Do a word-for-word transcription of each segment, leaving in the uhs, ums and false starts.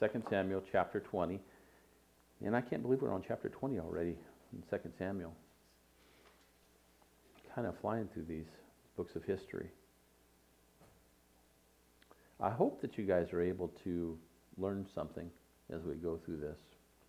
Second Samuel chapter twenty. And I can't believe we're on chapter twenty already in Second Samuel. Kind of flying through these books of history. I hope that you guys are able to learn something as we go through this.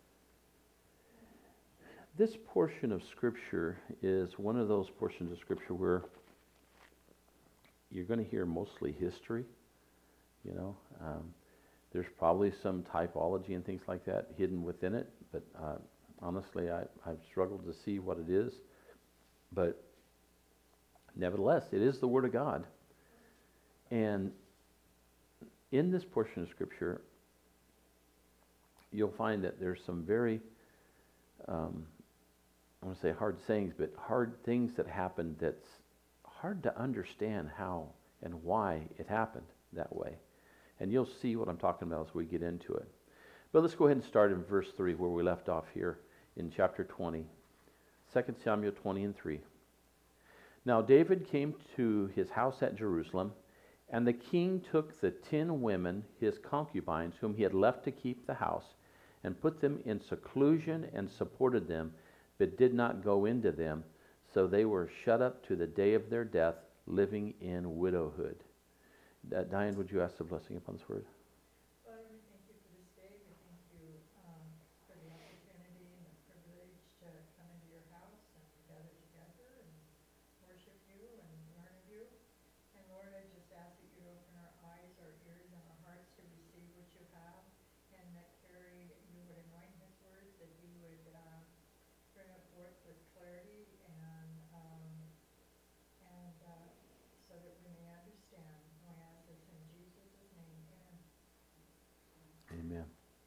This portion of Scripture is one of those portions of Scripture where you're going to hear mostly history, you know. Um, there's probably some typology and things like that hidden within it, but uh, honestly, I, I've struggled to see what it is. But nevertheless, it is the Word of God. And in this portion of Scripture, you'll find that there's some very, um, I want to say hard sayings, but hard things that happened that's hard to understand how and why it happened that way. And you'll see what I'm talking about as we get into it. But let's go ahead and start in verse three, where we left off here in chapter twenty. Second Samuel twenty and three. Now David came to his house at Jerusalem, and the king took the ten women, his concubines, whom he had left to keep the house, and put them in seclusion and supported them, but did not go into them. So they were shut up to the day of their death, living in widowhood. Uh, Diane, would you ask the blessing upon this word? Father, we thank you for this day. We thank you um, for the opportunity and the privilege to come into your house and gather together and worship you and learn of you. And Lord, I just ask that you open our eyes, our ears, and our hearts to receive what you have, and that Carrie, you would anoint his words, that he would uh, bring it forth with clarity and um, and uh, so that we may understand. We ask this in Jesus' name, amen. Amen.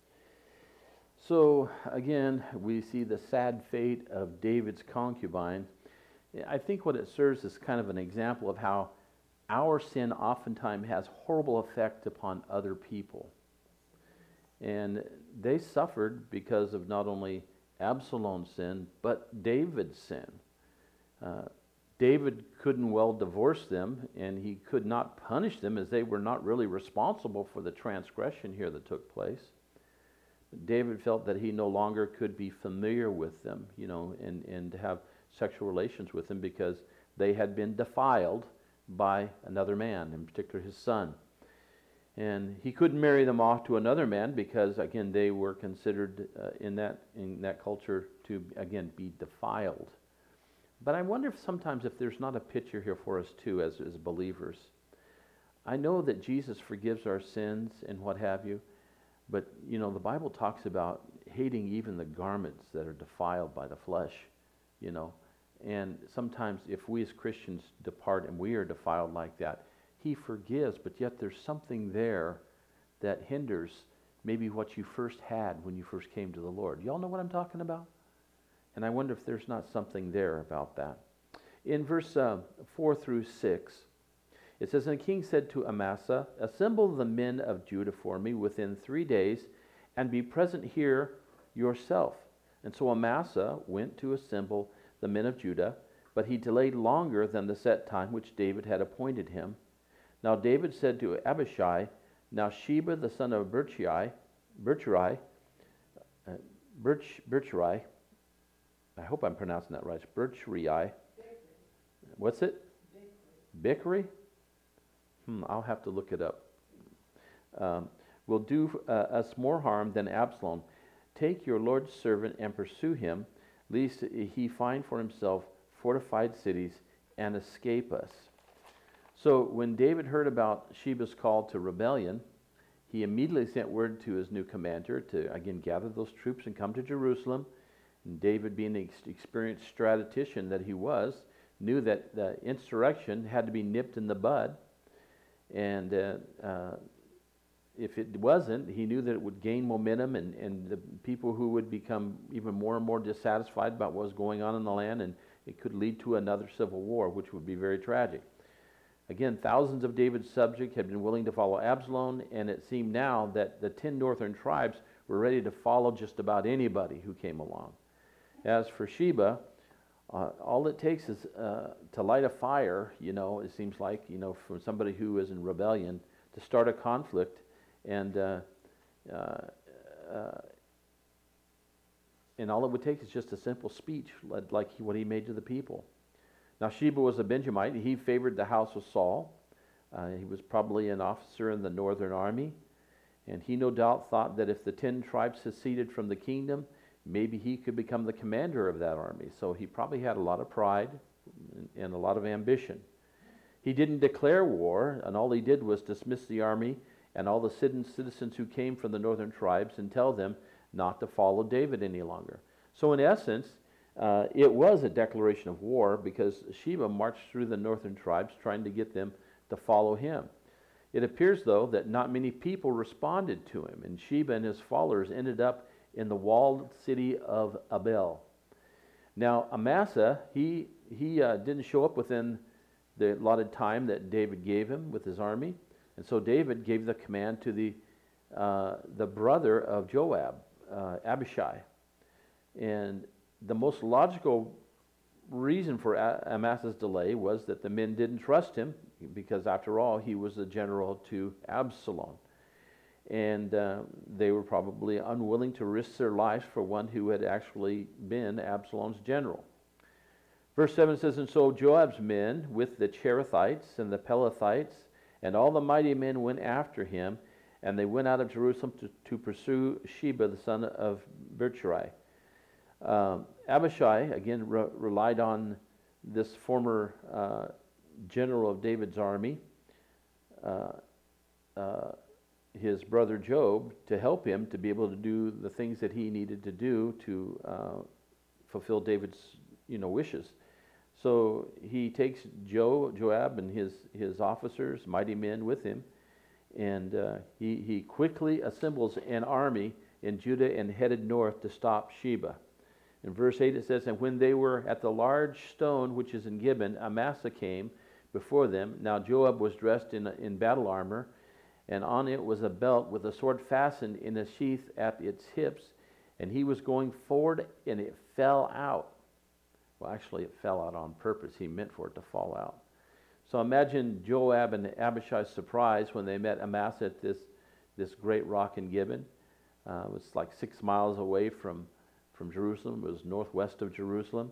So, again, we see the sad fate of David's concubine. I think what it serves is kind of an example of how our sin oftentimes has horrible effect upon other people. And they suffered because of not only Absalom's sin, but David's sin. Uh, David couldn't well divorce them, and he could not punish them as they were not really responsible for the transgression here that took place. David felt that he no longer could be familiar with them, you know, and, and have sexual relations with them because they had been defiled by another man, in particular his son. And he couldn't marry them off to another man because, again, they were considered uh, in that in that culture to, again, be defiled. But I wonder if sometimes if there's not a picture here for us too as, as believers. I know that Jesus forgives our sins and what have you, but you know the Bible talks about hating even the garments that are defiled by the flesh, you know. And sometimes if we as Christians depart and we are defiled like that, he forgives, but yet there's something there that hinders maybe what you first had when you first came to the Lord. Y'all know what I'm talking about? And I wonder if there's not something there about that. In verse uh, four through six, it says, And the king said to Amasa, Assemble the men of Judah for me within three days, and be present here yourself. And so Amasa went to assemble the men of Judah, but he delayed longer than the set time which David had appointed him. Now David said to Abishai, Now Sheba the son of Birchai, Birchrai, uh, Birch, Birchrai, I hope I'm pronouncing that right. Birchrai. What's it? Bickery? Hmm, I'll have to look it up. Um, will do uh, us more harm than Absalom. Take your Lord's servant and pursue him, lest he find for himself fortified cities and escape us. So when David heard about Sheba's call to rebellion, he immediately sent word to his new commander to, again, gather those troops and come to Jerusalem. And David, being the experienced strategician that he was, knew that the insurrection had to be nipped in the bud. And uh, uh, if it wasn't, he knew that it would gain momentum, and, and the people who would become even more and more dissatisfied about what was going on in the land, and it could lead to another civil war, which would be very tragic. Again, thousands of David's subjects had been willing to follow Absalom, and it seemed now that the ten northern tribes were ready to follow just about anybody who came along. As for Sheba, uh, all it takes is uh, to light a fire, you know, it seems like, you know, from somebody who is in rebellion, to start a conflict, and uh, Uh, uh, and all it would take is just a simple speech, like like he, what he made to the people. Now Sheba was a Benjamite. He favored the house of Saul. Uh, he was probably an officer in the northern army. And he no doubt thought that if the ten tribes seceded from the kingdom, maybe he could become the commander of that army. So he probably had a lot of pride and a lot of ambition. He didn't declare war, and all he did was dismiss the army and all the citizens who came from the northern tribes and tell them not to follow David any longer. So in essence, uh, it was a declaration of war because Sheba marched through the northern tribes trying to get them to follow him. It appears, though, that not many people responded to him, and Sheba and his followers ended up in the walled city of Abel. Now, Amasa, he, he uh, didn't show up within the allotted time that David gave him with his army, and so David gave the command to the, uh, the brother of Joab, uh, Abishai. And the most logical reason for Amasa's delay was that the men didn't trust him, because after all, he was the general to Absalom. And uh, they were probably unwilling to risk their lives for one who had actually been Absalom's general. Verse seven says, and so Joab's men with the Cherethites and the Pelethites and all the mighty men went after him, and they went out of Jerusalem to, to pursue Sheba, the son of Bichri. Um, Abishai, again, re- relied on this former uh, general of David's army, uh, uh, his brother Joab, to help him to be able to do the things that he needed to do to uh, fulfill David's, you know, wishes. So he takes Jo, Joab and his, his officers, mighty men with him, and uh, he, he quickly assembles an army in Judah and headed north to stop Sheba. In verse eight it says, and when they were at the large stone which is in Gibeon, Amasa came before them. Now Joab was dressed in, in battle armor, and on it was a belt with a sword fastened in a sheath at its hips, and he was going forward, and it fell out. Well, actually, it fell out on purpose. He meant for it to fall out. So imagine Joab and Abishai's surprise when they met Amasa at this, this great rock in Gibeon. Uh, it was like six miles away from, from Jerusalem. It was northwest of Jerusalem.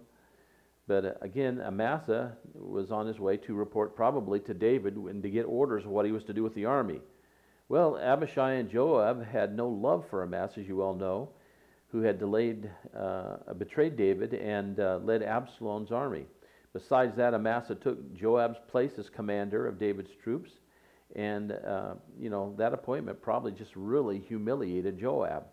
But uh, again, Amasa was on his way to report probably to David and to get orders of what he was to do with the army. Well, Abishai and Joab had no love for Amasa, as you well know, who had delayed, uh, betrayed David and uh, led Absalom's army. Besides that, Amasa took Joab's place as commander of David's troops, and uh, you know that appointment probably just really humiliated Joab.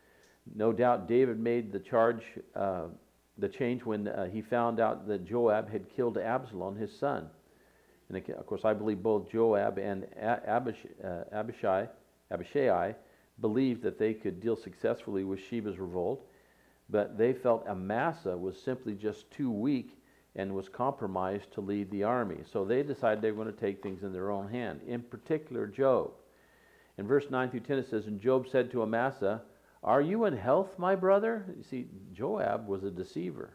No doubt David made the charge, uh, the change when uh, he found out that Joab had killed Absalom, his son. And of course, I believe both Joab and Abish, uh, Abishai, Abishai believed that they could deal successfully with Sheba's revolt, but they felt Amasa was simply just too weak and was compromised to lead the army. So they decided they were going to take things in their own hand, in particular Joab. In verse nine through ten it says, and Joab said to Amasa, are you in health, my brother? You see, Joab was a deceiver.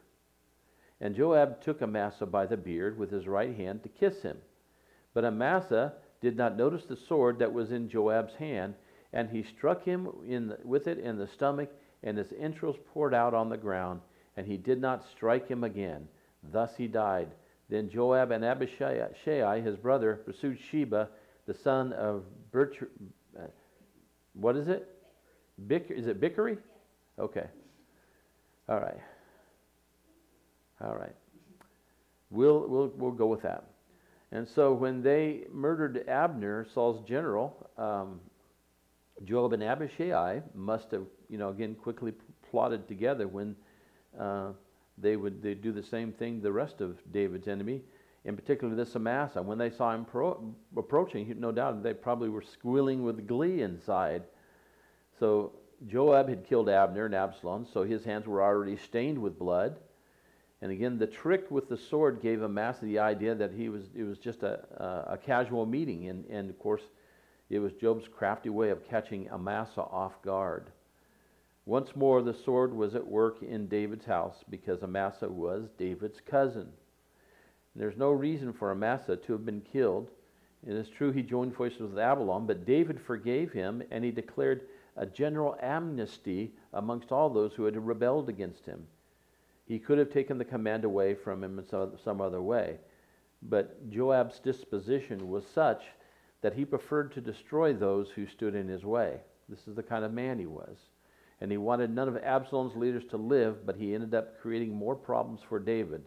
And Joab took Amasa by the beard with his right hand to kiss him. But Amasa did not notice the sword that was in Joab's hand, and he struck him in the, with it in the stomach, and his entrails poured out on the ground, and he did not strike him again. Thus he died. Then Joab and Abishai, his brother, pursued Sheba, the son of Birch. Uh, what is it? Bic- is it Bichri? Okay. All right. All right. We'll, we'll, we'll go with that. And so when they murdered Abner, Saul's general, um, Joab and Abishai must have, you know, again, quickly plotted together when uh, they would they do the same thing the rest of David's enemy, in particular this Amasa. When they saw him pro- approaching, no doubt they probably were squealing with glee inside. So Joab had killed Abner and Absalom, so his hands were already stained with blood. And again, the trick with the sword gave Amasa the idea that he was it was just a, a, a casual meeting. And, and, of course, it was Joab's crafty way of catching Amasa off guard. Once more, the sword was at work in David's house because Amasa was David's cousin. And there's no reason for Amasa to have been killed. It is true he joined forces with Absalom, but David forgave him, and he declared a general amnesty amongst all those who had rebelled against him. He could have taken the command away from him in some, some other way, but Joab's disposition was such that he preferred to destroy those who stood in his way. This is the kind of man he was. And he wanted none of Absalom's leaders to live, but he ended up creating more problems for David.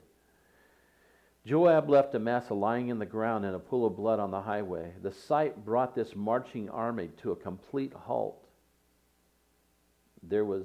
Joab left Amasa lying in the ground in a pool of blood on the highway. The sight brought this marching army to a complete halt. There was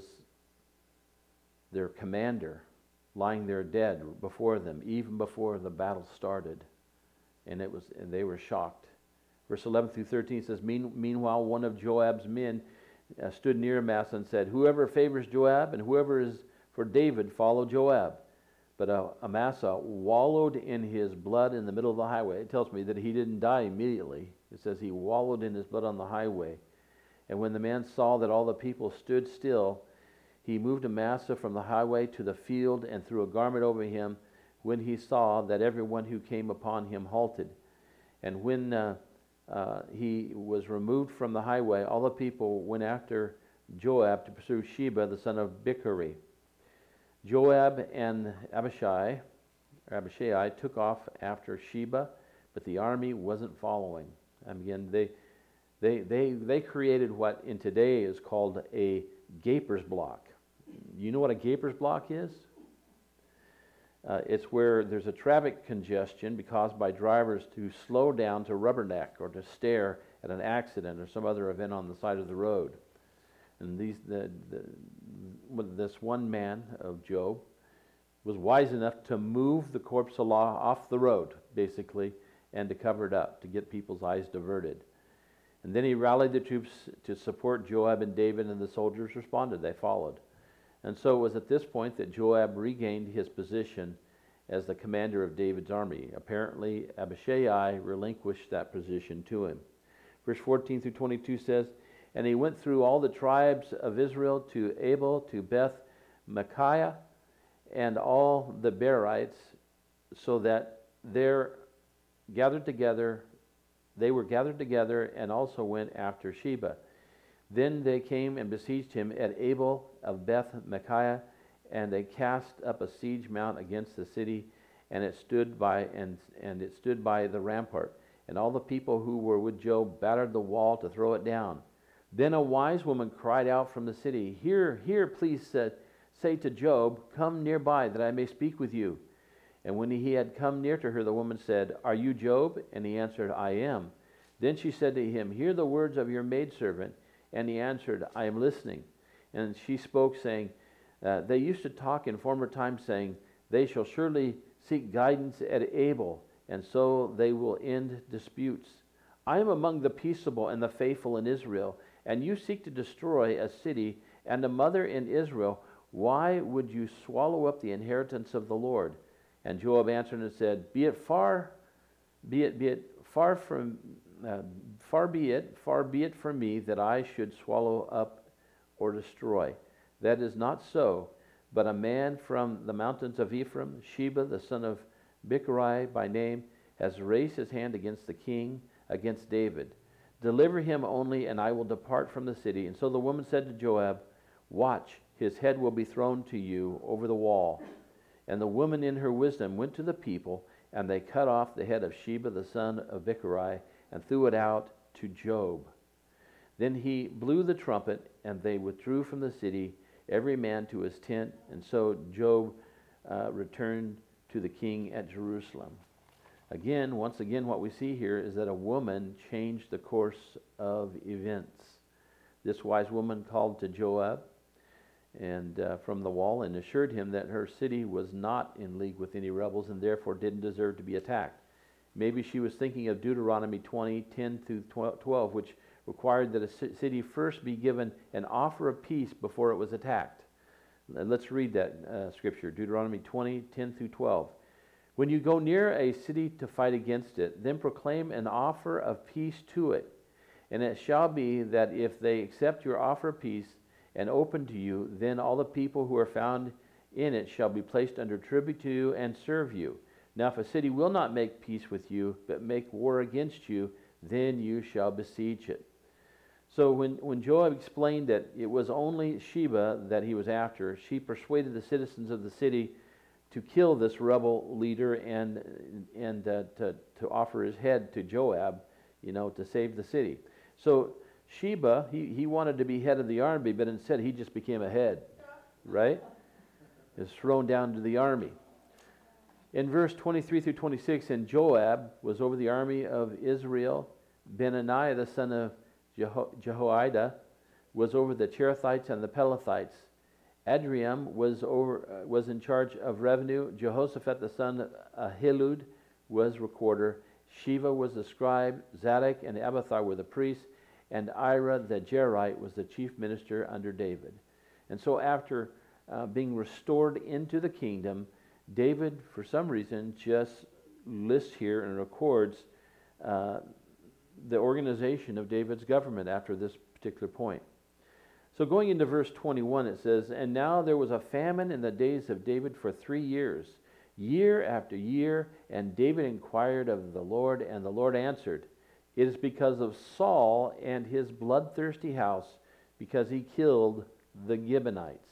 their commander lying there dead before them, even before the battle started. And it was, and they were shocked. Verse eleven through thirteen says, Mean, Meanwhile, one of Joab's men uh, stood near Amasa and said, Whoever favors Joab and whoever is for David, follow Joab. But uh, Amasa wallowed in his blood in the middle of the highway. It tells me that he didn't die immediately. It says he wallowed in his blood on the highway. And when the man saw that all the people stood still, he moved Amasa from the highway to the field and threw a garment over him when he saw that everyone who came upon him halted. And when uh, uh, he was removed from the highway, all the people went after Joab to pursue Sheba, the son of Bichri. Joab and Abishai, or Abishai took off after Sheba, but the army wasn't following. And again, they, they, they, they created what in today is called a gaper's block. You know what a gaper's block is? Uh, it's where there's a traffic congestion caused by drivers to slow down to rubberneck or to stare at an accident or some other event on the side of the road. And these, the, the, this one man of Job was wise enough to move the corpse of law off the road, basically, and to cover it up, to get people's eyes diverted. And then he rallied the troops to support Joab and David, and the soldiers responded. They followed. And so it was at this point that Joab regained his position as the commander of David's army. Apparently, Abishai relinquished that position to him. Verse fourteen through twenty-two says, And he went through all the tribes of Israel to Abel, to Beth Micaiah, and all the Berites, so that there gathered together, they were gathered together and also went after Sheba. Then they came and besieged him at Abel of Beth Micaiah, and they cast up a siege mount against the city, and it stood by and and it stood by the rampart. And all the people who were with Job battered the wall to throw it down. Then a wise woman cried out from the city, Here, here, please uh, say to Job, Come nearby, that I may speak with you. And when he had come near to her, the woman said, Are you Job? And he answered, I am. Then she said to him, Hear the words of your maidservant. And he answered, I am listening. And she spoke, saying, uh, They used to talk in former times, saying, They shall surely seek guidance at Abel, and so they will end disputes. I am among the peaceable and the faithful in Israel, and you seek to destroy a city and a mother in Israel. Why would you swallow up the inheritance of the Lord? And Joab answered and said, Be it far, be it, be it far from, uh, far be it, far be it from me that I should swallow up or destroy. That is not so, but a man from the mountains of Ephraim, Sheba, the son of Bichri by name, has raised his hand against the king, against David. Deliver him only, and I will depart from the city. And so the woman said to Joab, Watch, his head will be thrown to you over the wall. And the woman in her wisdom went to the people, and they cut off the head of Sheba, the son of Bichri, and threw it out to Job. Then he blew the trumpet, and they withdrew from the city, every man to his tent. And so Job uh, returned to the king at Jerusalem. Again, once again, what we see here is that a woman changed the course of events. This wise woman called to Joab and uh, from the wall and assured him that her city was not in league with any rebels and therefore didn't deserve to be attacked. Maybe she was thinking of Deuteronomy twenty, ten through twelve, which required that a city first be given an offer of peace before it was attacked. Let's read that uh, scripture, Deuteronomy twenty, ten through twelve. When you go near a city to fight against it, then proclaim an offer of peace to it. And it shall be that if they accept your offer of peace and open to you, then all the people who are found in it shall be placed under tribute to you and serve you. Now if a city will not make peace with you, but make war against you, then you shall besiege it. So when, when Joab explained that it was only Sheba that he was after, she persuaded the citizens of the city to kill this rebel leader and and uh, to, to offer his head to Joab, you know, to save the city. So Sheba, he, he wanted to be head of the army, but instead he just became a head, right? He was thrown down to the army. In verse twenty-three through twenty-six, and Joab was over the army of Israel. Benaniah, the son of Jeho- Jehoiada, was over the Cherethites and the Pelethites. Adriam was over uh, was in charge of revenue. Jehoshaphat, the son of Ahilud, was recorder. Sheva was the scribe. Zadok and Abiathar were the priests. And Ira the Jerite was the chief minister under David. And so after uh, being restored into the kingdom, David, for some reason, just lists here and records uh, the organization of David's government after this particular point. So going into verse twenty-one, it says, "And now there was a famine in the days of David for three years, year after year, and David inquired of the Lord, and the Lord answered, It is because of Saul and his bloodthirsty house, because he killed the Gibeonites."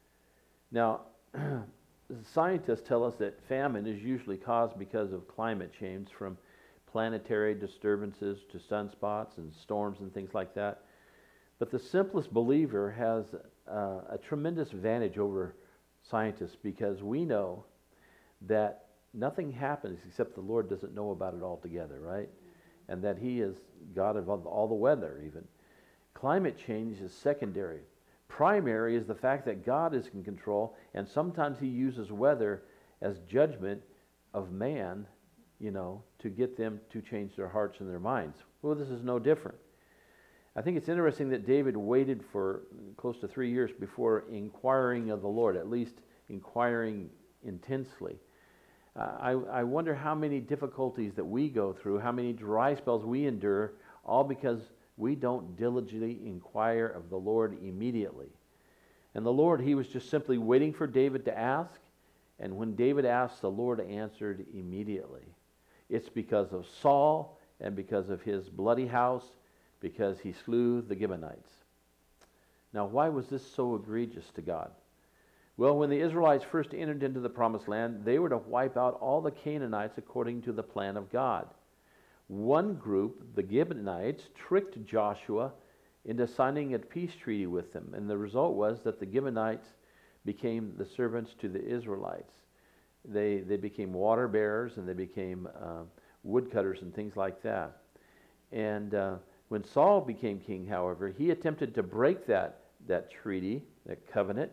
Now, scientists tell us that famine is usually caused because of climate change, from planetary disturbances to sunspots and storms and things like that. But the simplest believer has uh, a tremendous advantage over scientists, because we know that nothing happens except the Lord doesn't know about it altogether, right? And that He is God of all the weather even. Climate change is secondary. Primary is the fact that God is in control, and sometimes He uses weather as judgment of man, you know, to get them to change their hearts and their minds. Well, this is no different. I think it's interesting that David waited for close to three years before inquiring of the Lord, at least inquiring intensely. Uh, I, I wonder how many difficulties that we go through, how many dry spells we endure, all because we don't diligently inquire of the Lord immediately. And the Lord, He was just simply waiting for David to ask, and when David asked, the Lord answered immediately. It's because of Saul and because of his bloody house, because he slew the Gibeonites. Now, why was this so egregious to God? Well, when the Israelites first entered into the Promised Land, they were to wipe out all the Canaanites according to the plan of God. One group, the Gibeonites, tricked Joshua into signing a peace treaty with them, and the result was that the Gibeonites became the servants to the Israelites. They, they became water bearers, and they became uh, woodcutters and things like that. And uh, when Saul became king, however, he attempted to break that, that treaty, that covenant,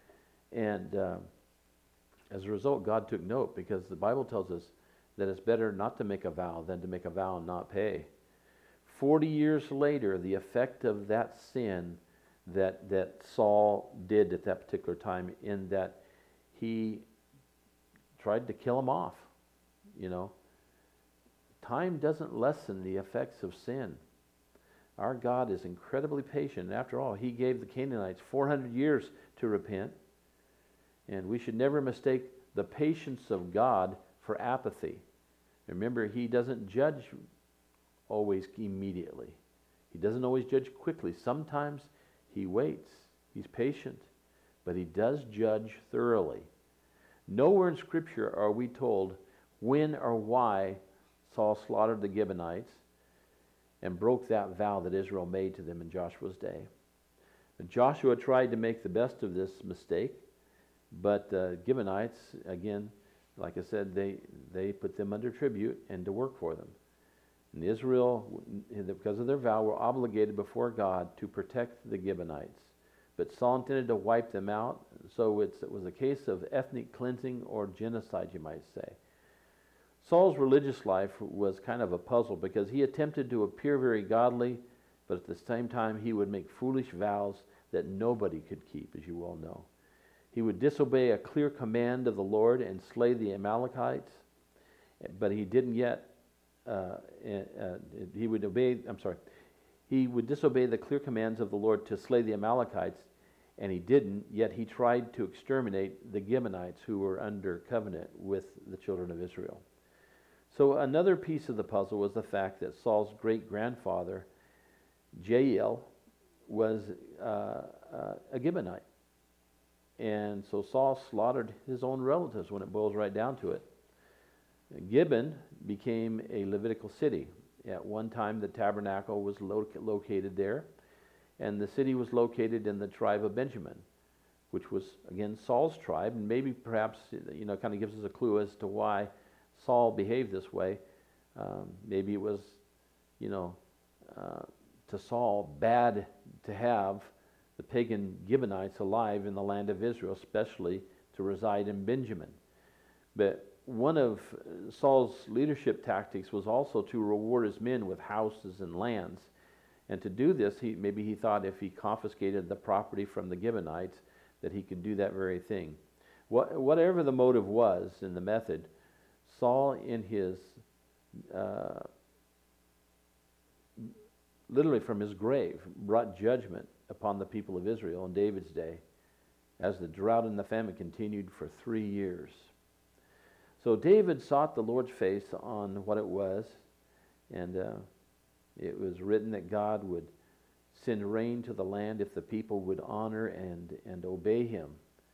and uh, as a result, God took note, because the Bible tells us that it's better not to make a vow than to make a vow and not pay. Forty years later, the effect of that sin that, that Saul did at that particular time, in that he tried to kill him off, you know. Time doesn't lessen the effects of sin. Our God is incredibly patient. After all, He gave the Canaanites four hundred years to repent. And we should never mistake the patience of God for apathy. Remember, He doesn't judge always immediately. He doesn't always judge quickly. Sometimes He waits. He's patient. But He does judge thoroughly. Nowhere in Scripture are we told when or why Saul slaughtered the Gibeonites and broke that vow that Israel made to them in Joshua's day. And Joshua tried to make the best of this mistake, but uh, Gibeonites, again, like I said, they, they put them under tribute and to work for them. And Israel, because of their vow, were obligated before God to protect the Gibeonites. But Saul intended to wipe them out, so it's, it was a case of ethnic cleansing or genocide, you might say. Saul's religious life was kind of a puzzle, because he attempted to appear very godly, but at the same time he would make foolish vows that nobody could keep, as you well know. He would disobey a clear command of the Lord and slay the Amalekites, but he didn't yet, uh, uh, he would obey, I'm sorry, he would disobey the clear commands of the Lord to slay the Amalekites, and he didn't, yet he tried to exterminate the Gibeonites who were under covenant with the children of Israel. So another piece of the puzzle was the fact that Saul's great-grandfather Jael was uh, uh, a Gibeonite. And so Saul slaughtered his own relatives when it boils right down to it. Gibeon became a Levitical city. At one time, the tabernacle was lo- located there, and the city was located in the tribe of Benjamin, which was, again, Saul's tribe, and maybe perhaps, you know, kind of gives us a clue as to why Saul behaved this way. Um, maybe it was, you know, uh, to Saul bad to have the pagan Gibeonites alive in the land of Israel, especially to reside in Benjamin. But one of Saul's leadership tactics was also to reward his men with houses and lands. And to do this, he, maybe he thought if he confiscated the property from the Gibeonites, that he could do that very thing. What, whatever the motive was in the method, Saul in his, uh, literally from his grave, brought judgment upon the people of Israel in David's day as the drought and the famine continued for three years. So David sought the Lord's face on what it was, and uh, it was written that God would send rain to the land if the people would honor and, and obey him.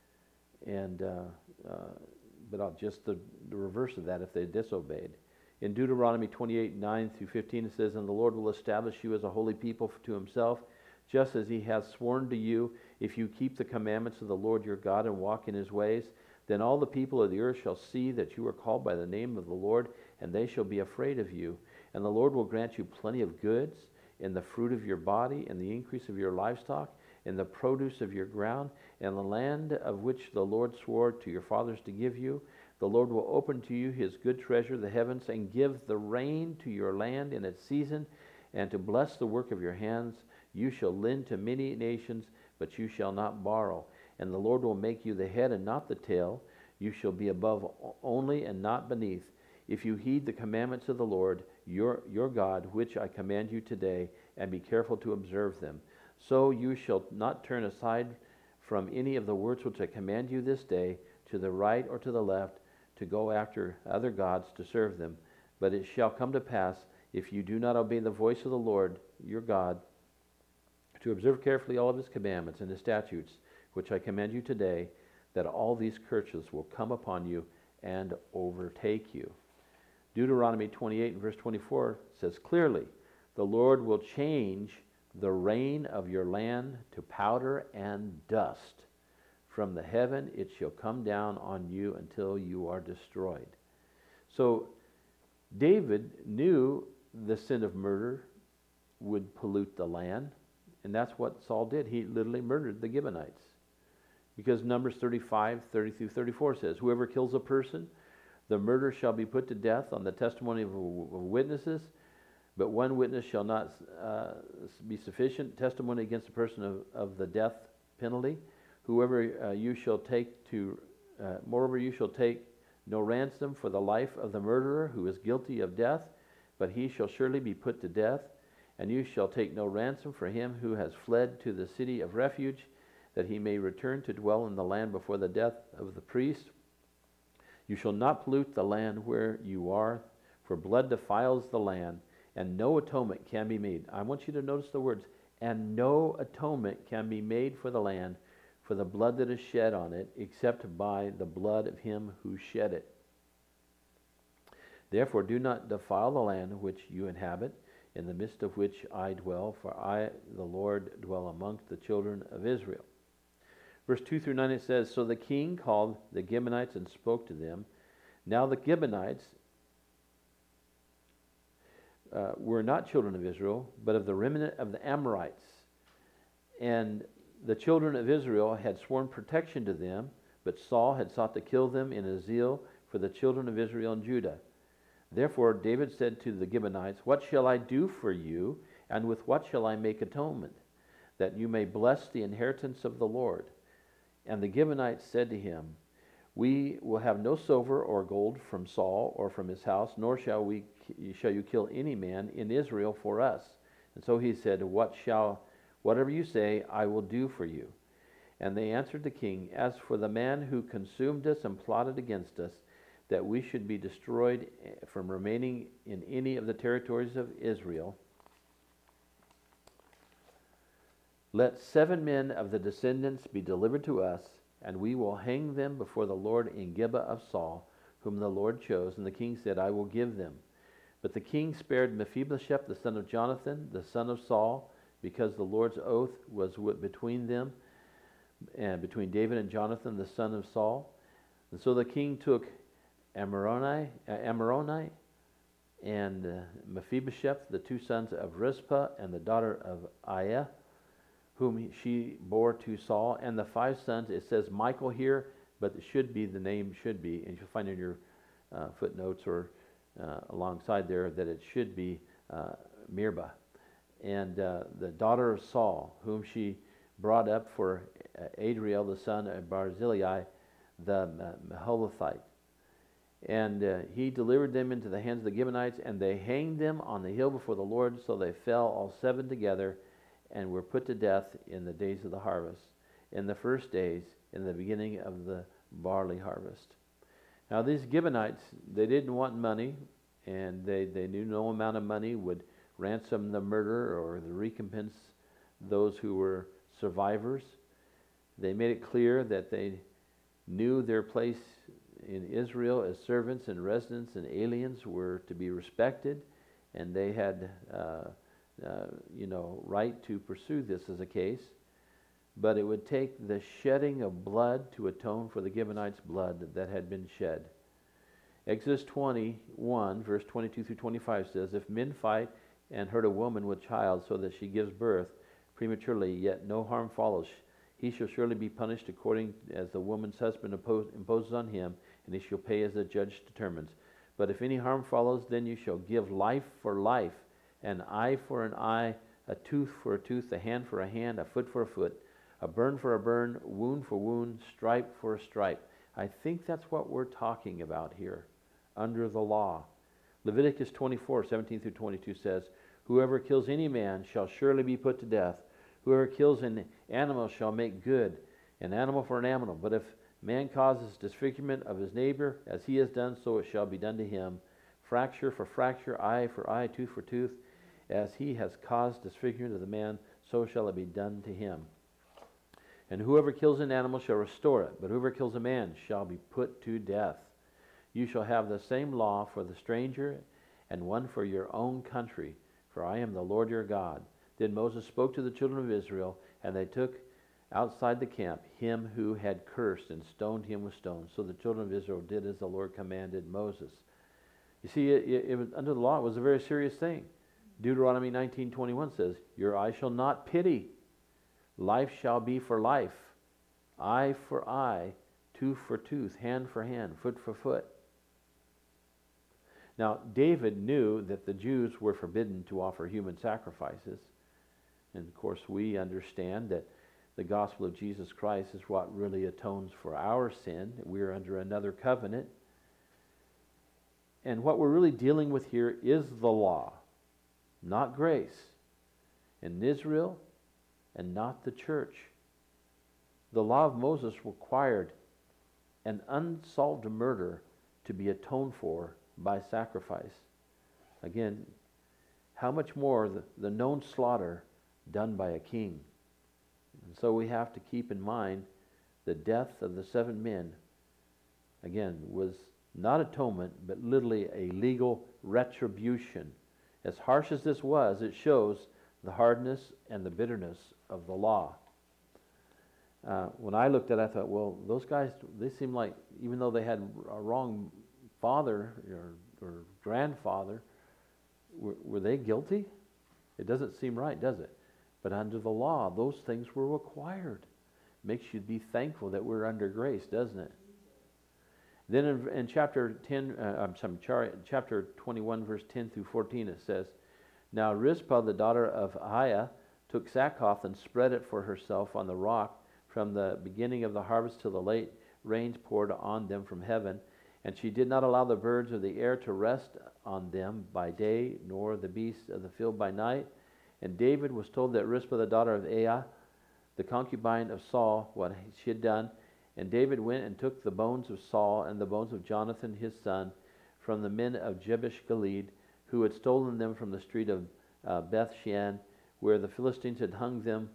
And uh, uh, but I'll just the, the reverse of that if they disobeyed. In Deuteronomy twenty-eight, nine through fifteen, it says, "And the Lord will establish you as a holy people to himself, just as he has sworn to you, if you keep the commandments of the Lord your God and walk in his ways. Then all the people of the earth shall see that you are called by the name of the Lord, and they shall be afraid of you. And the Lord will grant you plenty of goods, in the fruit of your body, in the increase of your livestock, in the produce of your ground, and the land of which the Lord swore to your fathers to give you. The Lord will open to you his good treasure, the heavens, and give the rain to your land in its season, and to bless the work of your hands. You shall lend to many nations, but you shall not borrow. And the Lord will make you the head and not the tail. You shall be above only and not beneath, if you heed the commandments of the Lord your, your God, which I command you today, and be careful to observe them. So you shall not turn aside from any of the words which I command you this day, to the right or to the left, to go after other gods to serve them. But it shall come to pass, if you do not obey the voice of the Lord your God, to observe carefully all of his commandments and his statutes, which I command you today, that all these curses will come upon you and overtake you." Deuteronomy twenty-eight and verse twenty-four says clearly, "The Lord will change the rain of your land to powder and dust. From the heaven it shall come down on you until you are destroyed." So David knew the sin of murder would pollute the land, and that's what Saul did. He literally murdered the Gibeonites. Because Numbers thirty-five, thirty through thirty-four says, "Whoever kills a person, the murder shall be put to death on the testimony of witnesses, but one witness shall not uh, be sufficient testimony against the person of, of the death penalty. Whoever uh, you shall take to, uh, moreover you shall take no ransom for the life of the murderer who is guilty of death, but he shall surely be put to death. And you shall take no ransom for him who has fled to the city of refuge, that he may return to dwell in the land before the death of the priest. You shall not pollute the land where you are, for blood defiles the land, and no atonement can be made." I want you to notice the words, "and no atonement can be made for the land, for the blood that is shed on it, except by the blood of him who shed it. Therefore do not defile the land which you inhabit, in the midst of which I dwell, for I, the Lord, dwell amongst the children of Israel." Verse two through nine, it says, "So the king called the Gibeonites and spoke to them. Now the Gibeonites uh, were not children of Israel, but of the remnant of the Amorites. And the children of Israel had sworn protection to them, but Saul had sought to kill them in his zeal for the children of Israel and Judah. Therefore David said to the Gibeonites, 'What shall I do for you, and with what shall I make atonement, that you may bless the inheritance of the Lord?' And the Gibeonites said to him, 'We will have no silver or gold from Saul or from his house, nor shall we shall you kill any man in Israel for us.' And so he said, 'What shall whatever you say, I will do for you.' And they answered the king, 'As for the man who consumed us and plotted against us, that we should be destroyed from remaining in any of the territories of Israel, Let seven men of the descendants be delivered to us, and we will hang them before the Lord in Gibeah of Saul, whom the Lord chose. And the king said, I will give them. But the king spared Mephibosheth, the son of Jonathan, the son of Saul, because the Lord's oath was between them, and between David and Jonathan, the son of Saul. And so the king took Amaroni, uh, Amaroni and uh, Mephibosheth, the two sons of Rizpah, and the daughter of Aiah, whom she bore to Saul, and the five sons. It says Michael here, but it should be, the name should be, and you'll find in your uh, footnotes or uh, alongside there that it should be uh, Mirba. And uh, the daughter of Saul, whom she brought up for uh, Adriel, the son of Barzillai, the uh, Meholathite. And uh, he delivered them into the hands of the Gibeonites, and they hanged them on the hill before the Lord. So they fell all seven together, and were put to death in the days of the harvest, in the first days, in the beginning of the barley harvest. Now these Gibeonites, they didn't want money, and they, they knew no amount of money would ransom the murderer or the recompense those who were survivors. They made it clear that they knew their place in Israel as servants and residents and aliens were to be respected, and they had uh, Uh, you know, right to pursue this as a case, but it would take the shedding of blood to atone for the Gibeonites' blood that had been shed. Exodus twenty-one, verse twenty-two through twenty-five says, If men fight and hurt a woman with child so that she gives birth prematurely, yet no harm follows, he shall surely be punished according as the woman's husband imposes on him, and he shall pay as the judge determines. But if any harm follows, then you shall give life for life, an eye for an eye, a tooth for a tooth, a hand for a hand, a foot for a foot, a burn for a burn, wound for wound, stripe for a stripe. I think that's what we're talking about here, under the law. Leviticus twenty-four, seventeen through twenty-two says, Whoever kills any man shall surely be put to death. Whoever kills an animal shall make good, an animal for an animal. But if man causes disfigurement of his neighbor, as he has done, so it shall be done to him. Fracture for fracture, eye for eye, tooth for tooth. As he has caused disfigurement of the man, so shall it be done to him. And whoever kills an animal shall restore it, but whoever kills a man shall be put to death. You shall have the same law for the stranger, and one for your own country, for I am the Lord your God. Then Moses spoke to the children of Israel, and they took outside the camp him who had cursed, and stoned him with stones. So the children of Israel did as the Lord commanded Moses. You see, it, it, it was, under the law, it was a very serious thing. Deuteronomy nineteen twenty-one says, Your eye shall not pity. Life shall be for life. Eye for eye, tooth for tooth, hand for hand, foot for foot. Now, David knew that the Jews were forbidden to offer human sacrifices. And of course, we understand that the gospel of Jesus Christ is what really atones for our sin. We are under another covenant. And what we're really dealing with here is the law, not grace, in Israel and not the church. The law of Moses required an unsolved murder to be atoned for by sacrifice. Again, how much more the, the known slaughter done by a king. And so we have to keep in mind the death of the seven men, again, was not atonement, but literally a legal retribution. As harsh as this was, it shows the hardness and the bitterness of the law. Uh, when I looked at it, I thought, well, those guys, they seem like, even though they had a wrong father or, or grandfather, were, were they guilty? It doesn't seem right, does it? But under the law, those things were required. Makes you be thankful that we're under grace, doesn't it? Then in, in chapter ten, uh, I'm sorry, chapter twenty-one, verse ten through fourteen, it says, Now Rizpah, the daughter of Aiah, took sackcloth and spread it for herself on the rock from the beginning of the harvest till the late rains poured on them from heaven. And she did not allow the birds of the air to rest on them by day, nor the beasts of the field by night. And David was told that Rizpah, the daughter of Aiah, the concubine of Saul, what she had done. And David went and took the bones of Saul and the bones of Jonathan his son from the men of Jabesh Gilead, who had stolen them from the street of uh, Beth Shean, where the Philistines had hung them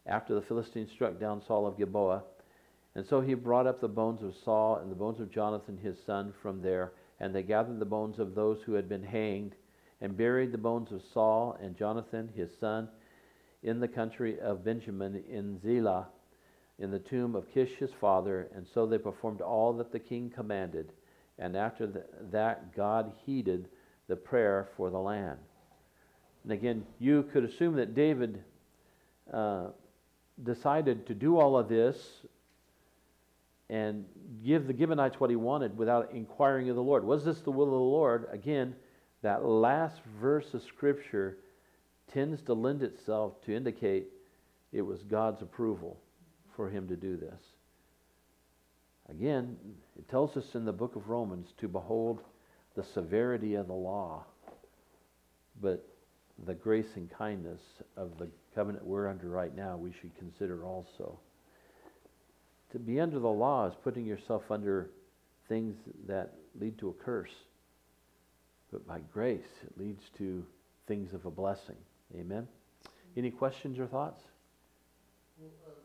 after the Philistines struck down Saul of Gilboa. And so he brought up the bones of Saul and the bones of Jonathan his son from there, and they gathered the bones of those who had been hanged, and buried the bones of Saul and Jonathan his son in the country of Benjamin in Zelah, in the tomb of Kish his father. And so they performed all that the king commanded. And after the, that, God heeded the prayer for the land. And again, you could assume that David uh, decided to do all of this and give the Gibeonites what he wanted without inquiring of the Lord. Was this the will of the Lord? Again, that last verse of Scripture tends to lend itself to indicate it was God's approval for him to do this. Again, it tells us in the book of Romans to behold the severity of the law, but the grace and kindness of the covenant we're under right now we should consider also. To be under the law is putting yourself under things that lead to a curse. But by grace, it leads to things of a blessing. Amen? Any questions or thoughts? Well, uh,